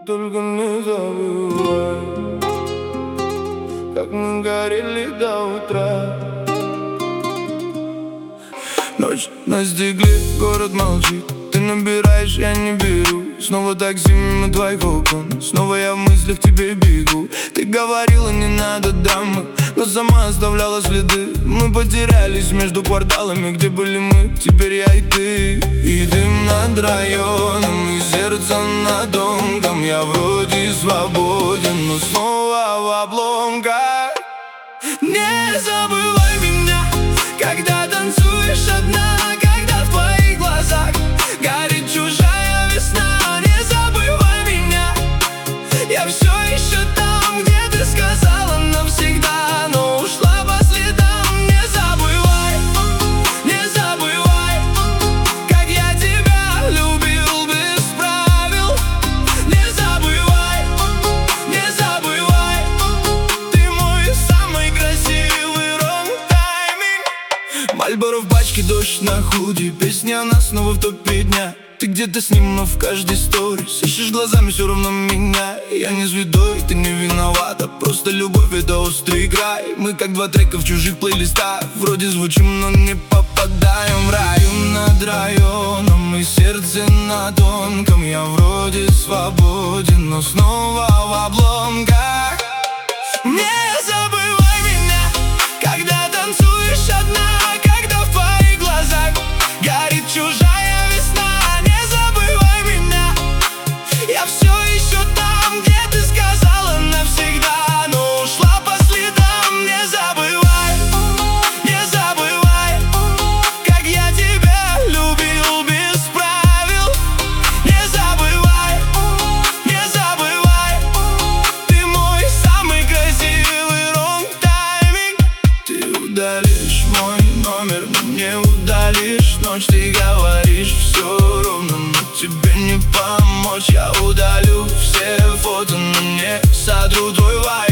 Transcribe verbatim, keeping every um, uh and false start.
только не забывай, как мы горели до утра. Ночь настигли, город молчит. Ты набираешь, я не беру. Снова такси мимо твоих окон. Снова я в мыслях к тебе бегу. Ты говорила, не надо драмы, но сама оставляла следы. Мы потерялись между кварталами, где были мы, теперь я и ты. И дым над районом, и сердце на тонком. Я вроде свободен, но снова в обломках. Не забывай меня, когда танцуешь одна, когда в твоих глазах горит чужая весна. Не забывай меня, я все еще там, где ты сказала навсегда, но ушла по следам. Не забывай, не забывай, как я тебя любил без правил. Не забывай, не забывай, ты мой самый красивый рок-тайминг. Мальборо в пачке, дождь на худи, песня она снова в топе дня. Ты где-то с ним, но в каждой сторис ищешь глазами все равно меня. Я не звездой, ты не виновата, просто любовь — это острый край. Мы как два трека в чужих плейлистах, вроде звучим, но не попадаем в рай. Над районом, и сердце на тонком. Я вроде свободен, но снова в обломках. Не забывай меня, когда танцуешь одна, когда в твоих глазах горит чужая весна. Не забывай меня, я все еще там, где ты сказала навсегда, но ушла по следам. Не забывай, не забывай, как я тебя любил без правил. Не забывай, не забывай, ты мой самый красивый рок-тайминг. Ты удалишь мой номер, но не удалишь ночь. Ты говоришь все ровно, но тебе не помочь. Я удалю все фото, но не сотру твой вайб.